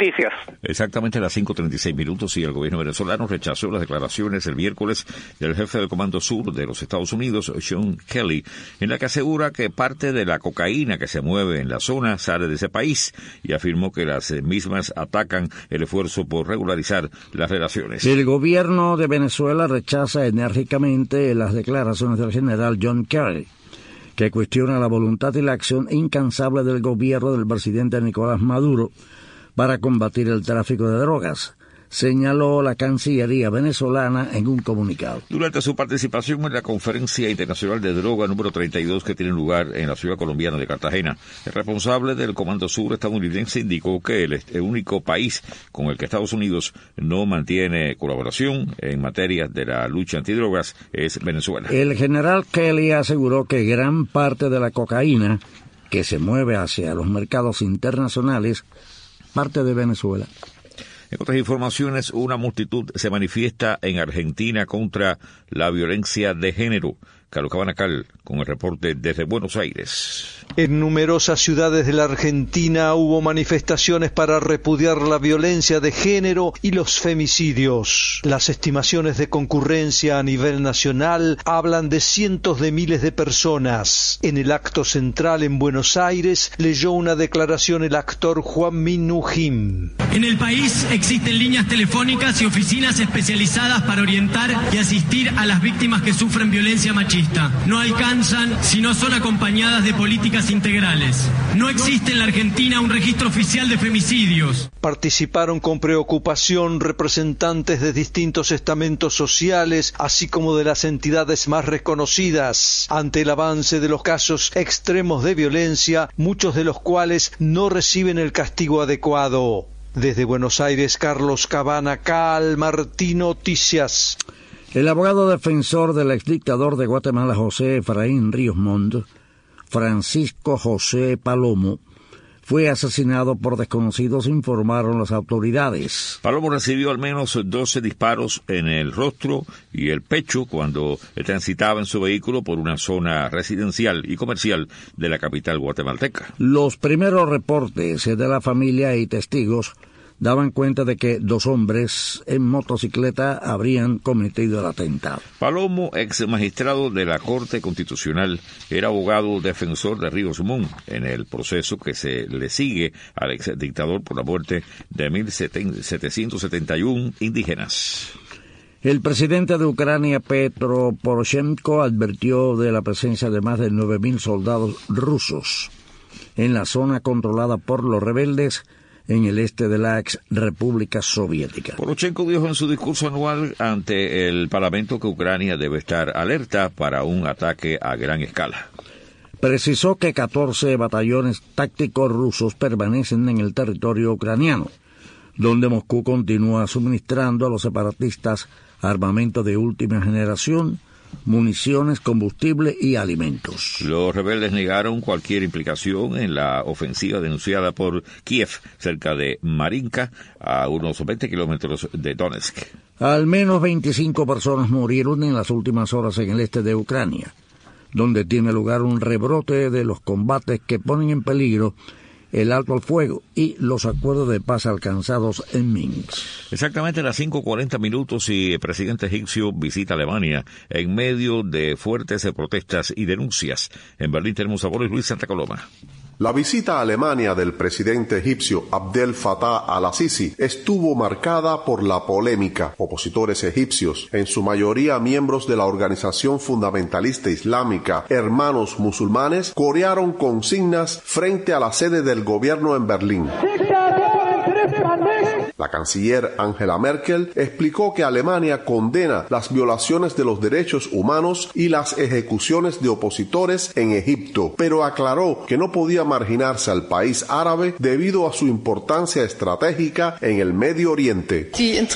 Noticias. Exactamente a las cinco treinta y seis minutos, y el gobierno venezolano rechazó las declaraciones el miércoles del jefe del Comando Sur de los Estados Unidos, Sean Kelly, en la que asegura que parte de la cocaína que se mueve en la zona sale de ese país, y afirmó que las mismas atacan el esfuerzo por regularizar las relaciones. El gobierno de Venezuela rechaza enérgicamente las declaraciones del general John Kerry, que cuestiona la voluntad y la acción incansable del gobierno del presidente Nicolás Maduro para combatir el tráfico de drogas, señaló la Cancillería venezolana en un comunicado. Durante su participación en la Conferencia Internacional de Droga número treinta y dos que tiene lugar en la ciudad colombiana de Cartagena, el responsable del Comando Sur estadounidense indicó que el, el único país con el que Estados Unidos no mantiene colaboración en materia de la lucha antidrogas es Venezuela. El general Kelly aseguró que gran parte de la cocaína que se mueve hacia los mercados internacionales parte de Venezuela. En otras informaciones, una multitud se manifiesta en Argentina contra la violencia de género. Carlos Cabanacal, con el reporte desde Buenos Aires. En numerosas ciudades de la Argentina hubo manifestaciones para repudiar la violencia de género y los femicidios. Las estimaciones de concurrencia a nivel nacional hablan de cientos de miles de personas. En el acto central en Buenos Aires leyó una declaración el actor Juan Minujín. En el país existen líneas telefónicas y oficinas especializadas para orientar y asistir a las víctimas que sufren violencia machista. No alcanzan si no son acompañadas de políticas integrales. No existe en la Argentina un registro oficial de femicidios. Participaron con preocupación representantes de distintos estamentos sociales, así como de las entidades más reconocidas, ante el avance de los casos extremos de violencia, muchos de los cuales no reciben el castigo adecuado. Desde Buenos Aires, Carlos Cabanacal, Martín Noticias. El abogado defensor del exdictador de Guatemala, José Efraín Ríos Montt, Francisco José Palomo, fue asesinado por desconocidos, informaron las autoridades. Palomo recibió al menos doce disparos en el rostro y el pecho cuando transitaba en su vehículo por una zona residencial y comercial de la capital guatemalteca. Los primeros reportes de la familia y testigos daban cuenta de que dos hombres en motocicleta habrían cometido el atentado. Palomo, ex magistrado de la Corte Constitucional, era abogado defensor de Ríos Montt en el proceso que se le sigue al ex dictador por la muerte de mil setecientos setenta y uno indígenas. El presidente de Ucrania, Petro Poroshenko, advirtió de la presencia de más de nueve mil soldados rusos en la zona controlada por los rebeldes en el este de la ex República Soviética. Poroshenko dijo en su discurso anual ante el Parlamento que Ucrania debe estar alerta para un ataque a gran escala. Precisó que catorce batallones tácticos rusos permanecen en el territorio ucraniano, donde Moscú continúa suministrando a los separatistas armamento de última generación, municiones, combustible y alimentos. Los rebeldes negaron cualquier implicación en la ofensiva denunciada por Kiev, cerca de Marinka, a unos veinte kilómetros de Donetsk. Al menos veinticinco personas murieron en las últimas horas en el este de Ucrania, donde tiene lugar un rebrote de los combates que ponen en peligro el alto al fuego y los acuerdos de paz alcanzados en Minsk. Exactamente a las cinco cuarenta minutos, y el presidente egipcio visita Alemania en medio de fuertes protestas y denuncias. En Berlín tenemos a Boris Luis Santa Coloma. La visita a Alemania del presidente egipcio Abdel Fattah al-Sisi estuvo marcada por la polémica. Opositores egipcios, en su mayoría miembros de la organización fundamentalista islámica Hermanos Musulmanes, corearon consignas frente a la sede del gobierno en Berlín. La canciller Angela Merkel explicó que Alemania condena las violaciones de los derechos humanos y las ejecuciones de opositores en Egipto, pero aclaró que no podía marginarse al país árabe debido a su importancia estratégica en el Medio Oriente.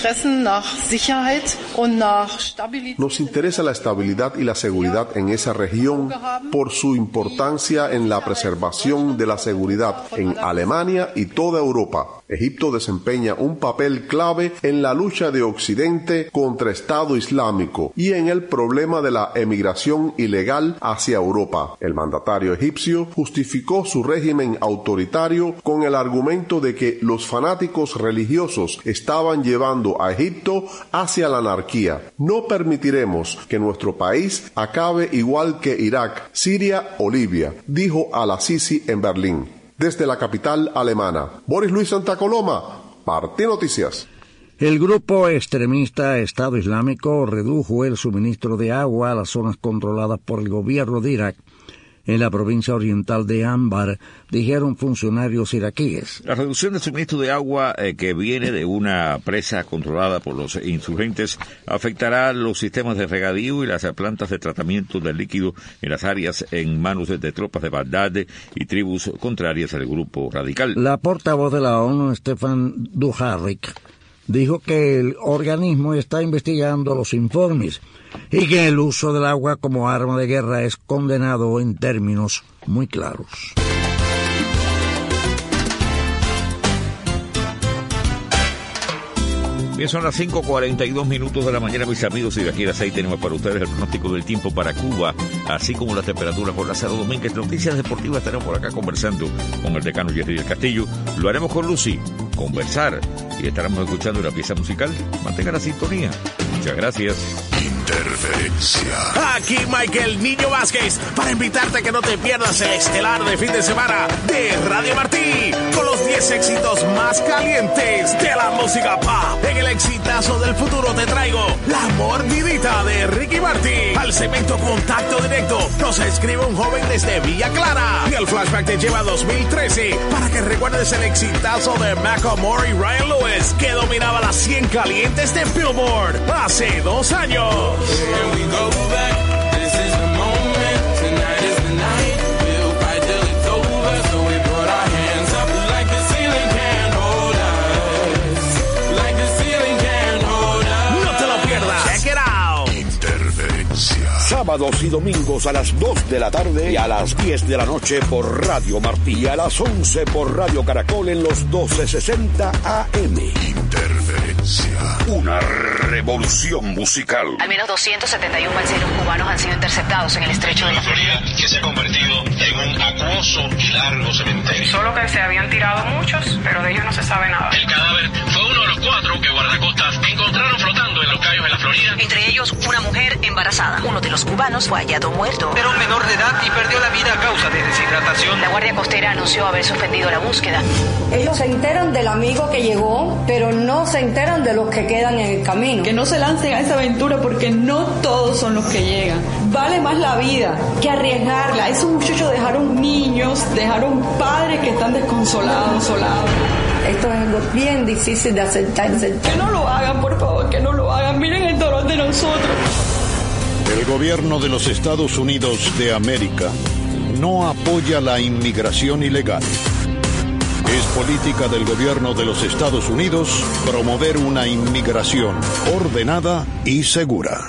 Nos interesa la estabilidad y la seguridad en esa región por su importancia en la preservación de la seguridad en Alemania y toda Europa. Egipto desempeña un papel clave en la lucha de Occidente contra Estado Islámico y en el problema de la emigración ilegal hacia Europa. El mandatario egipcio justificó su régimen autoritario con el argumento de que los fanáticos religiosos estaban llevando a Egipto hacia la anarquía. No permitiremos que nuestro país acabe igual que Irak, Siria o Libia, dijo al-Sisi en Berlín. Desde la capital alemana, Boris Luis Santa Coloma, Martí Noticias. El grupo extremista Estado Islámico redujo el suministro de agua a las zonas controladas por el gobierno de Irak en la provincia oriental de Anbar, dijeron funcionarios iraquíes. La reducción del suministro de agua eh, que viene de una presa controlada por los insurgentes afectará los sistemas de regadío y las plantas de tratamiento del líquido en las áreas en manos de, de tropas de Bagdad y tribus contrarias al grupo radical. La portavoz de la ONU, Stefan Dujarric, dijo que el organismo está investigando los informes y que el uso del agua como arma de guerra es condenado en términos muy claros. Bien, son las cinco cuarenta y dos minutos de la mañana, mis amigos, y de aquí a las seis tenemos para ustedes el pronóstico del tiempo para Cuba, así como las temperaturas por Lázaro Domínguez. Noticias deportivas, estaremos por acá conversando con el decano Jerry del Castillo. Lo haremos con Lucy, conversar, y estaremos escuchando una pieza musical. Mantenga la sintonía. Muchas gracias. Interferencia. Aquí Michael Niño Vázquez para invitarte a que no te pierdas el estelar de fin de semana de Radio Martí con los diez éxitos más calientes de la música pop. En el exitazo del futuro te traigo La Mordidita de Ricky Martin. Al segmento Contacto Directo nos escribe un joven desde Villa Clara y el flashback te lleva a dos mil trece para que recuerdes el exitazo de Macklemore y Ryan Lewis que dominaba las cien calientes de Billboard hace dos años. Here we go back, this is the moment, tonight is the night, we'll fight till it's over, so we put our hands up like the ceiling can't hold us, like the ceiling can't hold us. No te lo pierdas, check it out. Interferencia. Sábados y domingos a las dos de la tarde y a las diez de la noche por Radio Martí y a las once por Radio Caracol en los doce sesenta A M. Interferencia. Una revolución musical. Al menos doscientos setenta y uno balseros cubanos han sido interceptados en el estrecho de la Florida, que se ha convertido en un acuoso y largo cementerio. Solo que se habían tirado muchos, pero de ellos no se sabe nada. El cadáver fue uno de los cuatro que guardacostas encontraron flotando en los cayos de la Florida. Entre ellos, una mujer embarazada. Uno de los cubanos fue hallado muerto. Era un menor de edad y perdió la vida a causa de deshidratación. La Guardia Costera anunció haber suspendido la búsqueda. Ellos se enteran del amigo que llegó, pero no se enteran de los que quedan en el camino. Que no se lancen a esa aventura porque no todos son los que llegan. Vale más la vida que arriesgarla. Esos muchachos dejaron niños, dejaron padres que están desconsolados, solados. Esto es algo bien difícil de aceptar. Que no lo hagan, por favor, que no lo hagan. Miren el dolor de nosotros. El gobierno de los Estados Unidos de América no apoya la inmigración ilegal. Es política del gobierno de los Estados Unidos promover una inmigración ordenada y segura.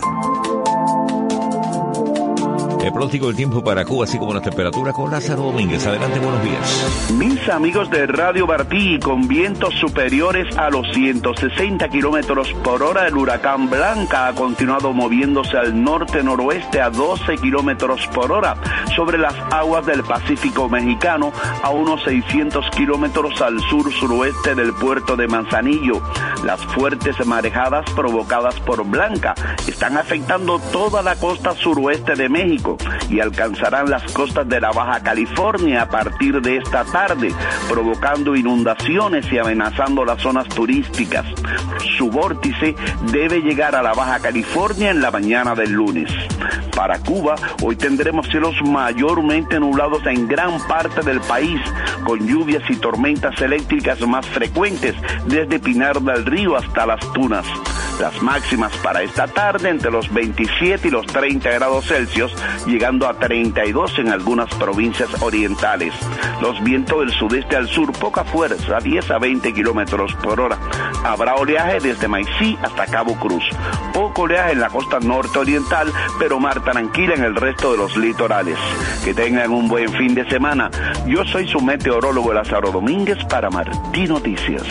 El pronóstico del tiempo para Cuba, así como las temperaturas, con Lázaro Domínguez. Adelante, buenos días. Mis amigos de Radio Martí, con vientos superiores a los ciento sesenta kilómetros por hora, el huracán Blanca ha continuado moviéndose al norte-noroeste a doce kilómetros por hora sobre las aguas del Pacífico Mexicano, a unos seiscientos kilómetros al sur-suroeste del puerto de Manzanillo. Las fuertes marejadas provocadas por Blanca están afectando toda la costa suroeste de México y alcanzarán las costas de la Baja California a partir de esta tarde, provocando inundaciones y amenazando las zonas turísticas. Su vórtice debe llegar a la Baja California en la mañana del lunes. Para Cuba, hoy tendremos cielos mayormente nublados en gran parte del país, con lluvias y tormentas eléctricas más frecuentes desde Pinar del Río hasta Las Tunas. Las máximas para esta tarde entre los veintisiete y los treinta grados Celsius, llegando a treinta y dos en algunas provincias orientales. Los vientos del sudeste al sur, poca fuerza, diez a veinte kilómetros por hora. Habrá oleaje desde Maicí hasta Cabo Cruz. Poco oleaje en la costa norte oriental, pero mar tranquila en el resto de los litorales. Que tengan un buen fin de semana. Yo soy su meteorólogo Lázaro Domínguez para Martí Noticias.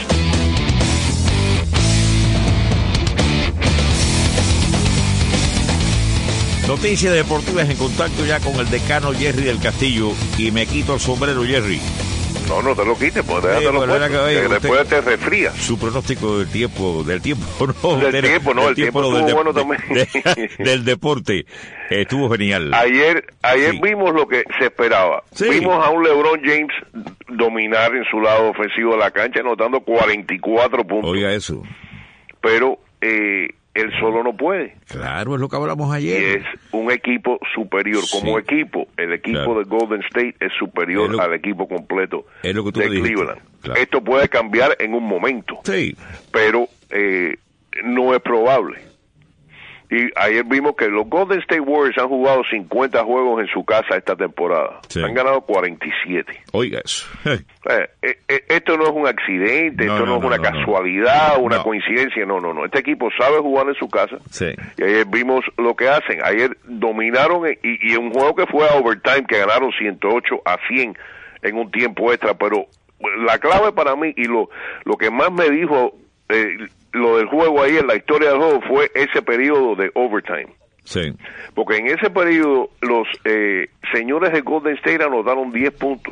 Noticias deportivas en contacto ya con el decano Jerry del Castillo. Y me quito el sombrero, Jerry. No, no te lo quites, pues déjatelo puesto, que, oye, que después te resfrías. Su pronóstico del tiempo, del tiempo, no. Del, del tiempo, no, del el tiempo, tiempo estuvo del, bueno también. De, del deporte, estuvo genial. Ayer, ayer sí. vimos lo que se esperaba. Sí. Vimos a un LeBron James dominar en su lado ofensivo de la cancha, anotando cuarenta y cuatro puntos. Oiga eso. Pero, eh... él solo no puede. Claro, es lo que hablamos ayer. Y es un equipo superior. Sí. Como equipo, el equipo claro. de Golden State es superior es lo, al equipo completo es lo que tú de Cleveland. Claro. Esto puede cambiar en un momento. Sí. Pero eh, no es probable. Y ayer vimos que los Golden State Warriors han jugado cincuenta juegos en su casa esta temporada. Sí. Han ganado cuarenta y siete. Oiga eso. eh, eh, eh, esto no es un accidente, no, esto no, no es una no, casualidad, no. una no. coincidencia, no, no, no. Este equipo sabe jugar en su casa. Sí. Y ayer vimos lo que hacen. Ayer dominaron y, y un juego que fue a overtime, que ganaron ciento ocho a cien en un tiempo extra. Pero la clave para mí y lo, lo que más me dijo... Eh, lo del juego ahí, en la historia del juego, fue ese periodo de overtime. Sí. Porque en ese periodo los eh, señores de Golden State anotaron diez puntos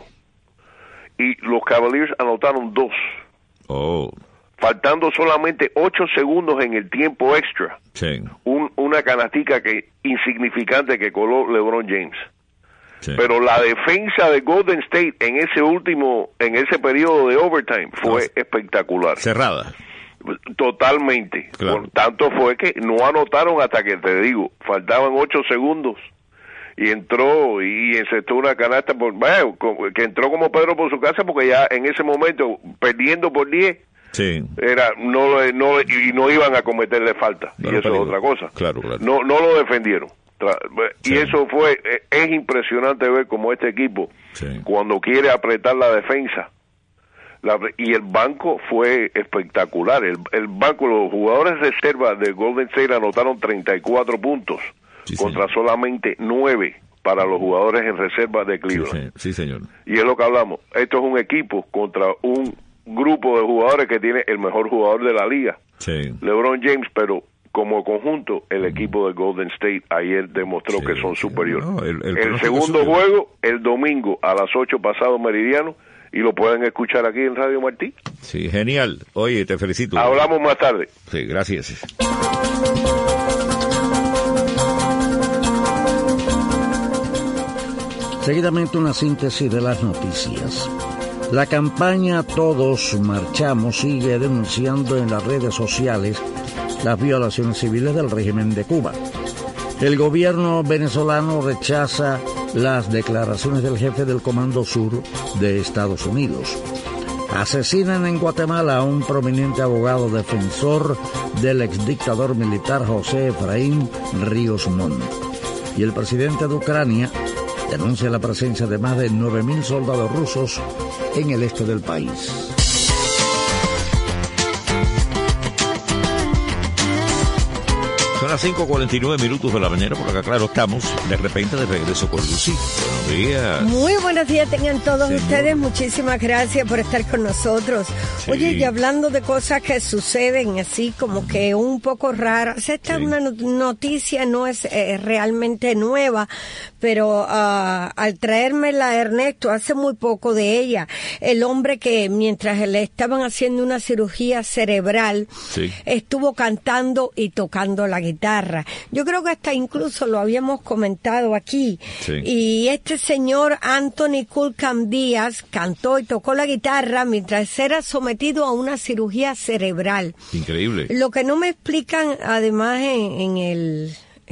y los Cavaliers anotaron dos. Oh. Faltando solamente ocho segundos en el tiempo extra. Sí. Un, una canastica que insignificante que coló LeBron James. Sí. Pero la defensa de Golden State en ese último, en ese periodo de overtime fue no. espectacular. Cerrada. Totalmente. Claro. Por tanto fue que no anotaron hasta que, te digo, faltaban ocho segundos y entró y encestó una canasta por, bueno, que entró como Pedro por su casa, porque ya en ese momento perdiendo por diez sí. era no no y no iban a cometerle falta. No, y eso es otra cosa. Claro, claro. No no lo defendieron. Y sí. eso fue, es impresionante ver cómo este equipo, sí. cuando quiere apretar la defensa, la, y el banco fue espectacular. El, el banco, los jugadores de reserva de Golden State anotaron treinta y cuatro puntos sí, contra señor. solamente nueve para los jugadores en reserva de Cleveland. Sí, sí, señor. Y es lo que hablamos. Esto es un equipo contra un grupo de jugadores que tiene el mejor jugador de la liga, sí. LeBron James, pero como conjunto, el equipo de Golden State ayer demostró sí, que son superiores. No, el, el, el segundo juego, el domingo a las ocho pasado meridiano, y lo pueden escuchar aquí en Radio Martí. Sí, genial. Oye, te felicito. Hablamos más tarde. Sí, gracias. Seguidamente una síntesis de las noticias. La campaña Todos Marchamos sigue denunciando en las redes sociales las violaciones civiles del régimen de Cuba. El gobierno venezolano rechaza las declaraciones del jefe del Comando Sur de Estados Unidos. Asesinan en Guatemala a un prominente abogado defensor del exdictador militar José Efraín Ríos Montt. Y el presidente de Ucrania denuncia la presencia de más de nueve mil soldados rusos en el este del país. Son las cinco cuarenta y nueve minutos de la mañana, por acá, claro, estamos de repente de regreso con Lucy. Buenos días. Muy buenos días tengan todos Señor. ustedes. Muchísimas gracias por estar con nosotros. Sí. Oye, y hablando de cosas que suceden así como que un poco raras, esta es sí. una noticia, no es eh, realmente nueva, pero uh, al traérmela Ernesto hace muy poco de ella, el hombre que mientras le estaban haciendo una cirugía cerebral, sí. estuvo cantando y tocando la guitarra. Yo creo que hasta incluso lo habíamos comentado aquí. Sí. Y este señor Anthony Culcam Díaz cantó y tocó la guitarra mientras era sometido a una cirugía cerebral. Increíble. Lo que no me explican además en, en el... Eh,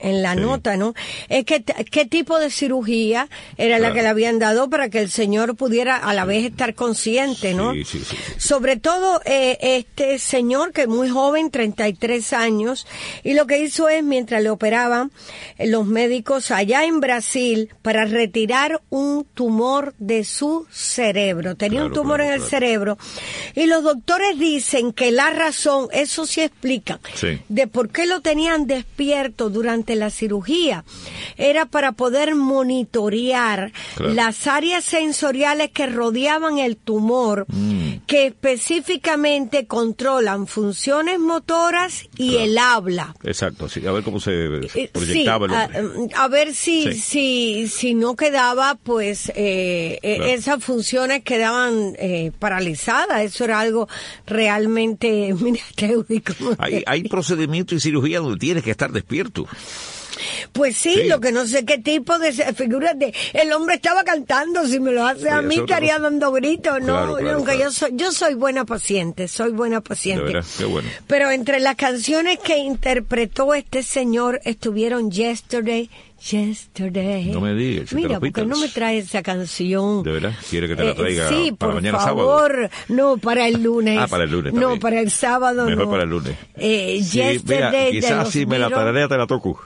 en la Sí. nota, ¿no? Es que t- qué tipo de cirugía era la Claro. que le habían dado para que el señor pudiera a la vez estar consciente, ¿no? Sí, sí, sí, sí. Sobre todo eh, este señor que es muy joven, treinta y tres años, y lo que hizo es, mientras le operaban eh, los médicos allá en Brasil, para retirar un tumor de su cerebro. Tenía Claro, un tumor claro, en el claro. cerebro, y los doctores dicen que la razón, eso sí explican, Sí. de por qué lo tenían despierto durante la cirugía, era para poder monitorear Claro. las áreas sensoriales que rodeaban el tumor, Mm. que específicamente controlan funciones motoras y el habla. Exacto, sí, a ver cómo se Eh, proyectaba sí, el hombre. a, a ver si, Sí. si, si no quedaba, pues, eh, eh, Claro. esas funciones quedaban eh, paralizadas. Eso era algo realmente, mira, teórico. Hay, hay procedimientos y cirugía donde tienes que estar despierto. Pues sí, Sí. lo que no sé qué tipo de figuras de el hombre estaba cantando, si me lo hace a Sí, mí eso otra estaría cosa. dando gritos, no, Claro, claro, nunca. claro. Yo soy yo soy buena paciente, soy buena De paciente. verdad, qué bueno. Pero entre las canciones que interpretó este señor estuvieron Yesterday, Yesterday. No me digas, de Mira, los ¿por qué no Beatles. me trae esa canción? ¿De verdad? ¿Quiere que te la Eh, traiga sí, para por mañana favor. sábado? No, para el lunes. Ah, para el lunes No, también. para el sábado Mejor no. para el lunes. Eh, Sí, mira, Yesterday de quizás los si me la Beatles. tararea te la toco.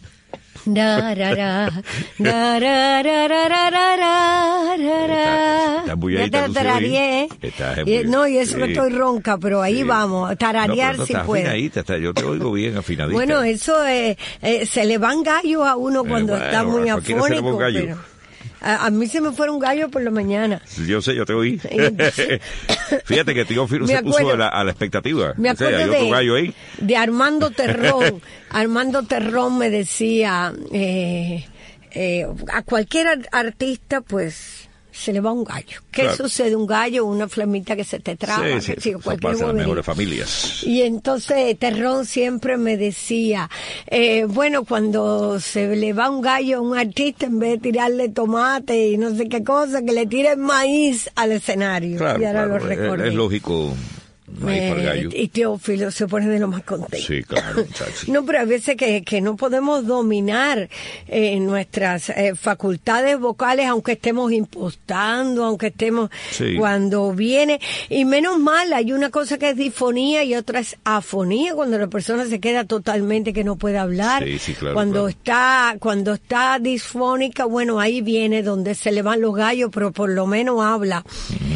Da, ra, ra, da, ra, ra, ra, ra, ra, ra, ra, ra. Está bulladita, Ya te Lucía, tarareé. hoy. Estás Y- muy- No, y eso que sí. estoy ronca, pero ahí Sí. vamos, No, tararear pero no, si está puedo. afinadita, está, yo te oigo bien afinadita. Bueno, eso eh, eh, se le van gallos a uno cuando bueno, está muy a cualquiera se le va afónico. un gallo. Pero a, a mí se me fue un gallo por la mañana. Yo sé, yo te oí. Entonces- Fíjate que Tío Firo Me se puso acuerdo- a la, a la expectativa. Me O sea, acuerdo hay otro de, gallo ahí. de Armando Terrón. Armando Terrón me decía, eh, eh, a cualquier ar- artista, pues, se le va un gallo. ¿Qué Claro. sucede? Un gallo, una flamita que se te traba, Sí, que sí, sí, eso cualquier pasa en las bobería. mejores familias. Y entonces Terrón siempre me decía, eh, bueno, cuando se le va un gallo a un artista, en vez de tirarle tomate y no sé qué cosa, que le tire maíz al escenario. Claro, y ahora claro, lo es, recordé. es lógico. Maíz para el gallo. Eh, y Teófilo se pone de lo más contento. Sí, claro, muchacho. No, pero a veces que, que no podemos dominar eh, nuestras eh, facultades vocales, aunque estemos impostando, aunque estemos Sí. cuando viene. Y menos mal, hay una cosa que es disfonía y otra es afonía, cuando la persona se queda totalmente que no puede hablar. Sí, sí, claro, cuando claro. está cuando está disfónica, bueno, ahí viene donde se le van los gallos, pero por lo menos habla.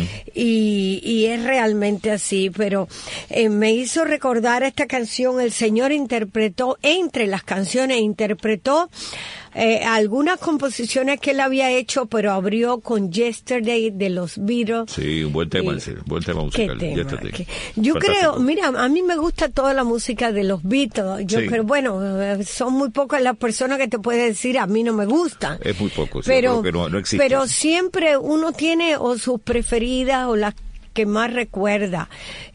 Y, y es realmente así, pero eh, me hizo recordar esta canción. El señor interpretó, entre las canciones, interpretó eh, algunas composiciones que él había hecho, pero abrió con Yesterday de los Beatles. Sí, un buen tema, Y- ese, buen tema ¿Qué musical. tema? Yesterday. ¿Qué? Yo Fantástico. creo, mira, a mí me gusta toda la música de los Beatles. Yo Sí. creo, bueno, eh, son muy pocas las personas que te pueden decir a mí no me gustan. Es muy poco, sí, Pero, yo creo que no, no existe. pero siempre uno tiene o sus preferidas o las que más recuerda.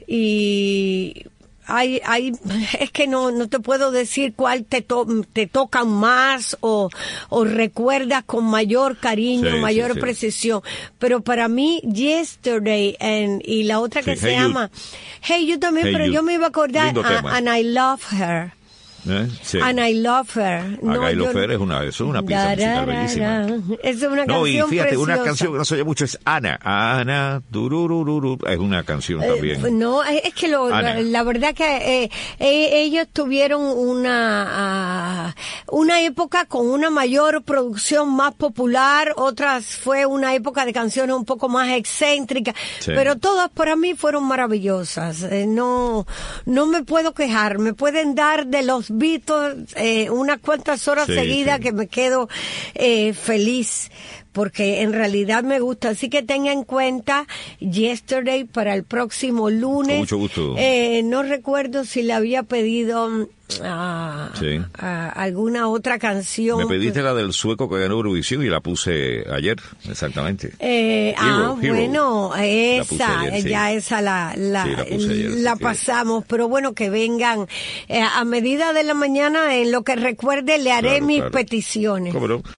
Y hay, hay, es que no, no te puedo decir cuál te, to, te tocan más o, o recuerdas con mayor cariño, Sí, sí, mayor sí. precisión. Pero para mí, Yesterday and, y la otra que Sí, se Hey You. llama Hey You también, Hey pero You. yo me iba a acordar Lindo a- tema. And I Love Her. ¿Eh? Sí. And I Love Her. No, yo- Fer es una, es una pieza musical bellísima. Es una No, y canción fíjate, preciosa. una canción que no se oye mucho es Ana. Ana, tururururu, es una canción Eh, también. no, es es que lo, la, Ana. la verdad que eh, eh, ellos tuvieron una ah, una época con una mayor producción más popular, otras fue una época de canciones un poco más excéntricas, Sí. pero todas para mí fueron maravillosas. Eh, no no me puedo quejar, me pueden dar de los Beatles eh, unas cuantas horas Sí, seguidas sí. que me quedo eh, feliz, porque en realidad me gusta. Así que tenga en cuenta Yesterday para el próximo lunes. Con mucho gusto. Eh, no recuerdo si le había pedido mm, a, Sí. a alguna otra canción. Me pediste la del sueco que ganó Eurovisión y la puse ayer, exactamente. Eh, ah, Hero, Hero. bueno, La puse esa, ayer, sí. ya esa la, la, Sí, la puse ayer, la así que- pasamos, pero bueno, que vengan eh, a medida de la mañana, en lo que recuerde le haré Claro, mis claro. peticiones. ¿Cómo no?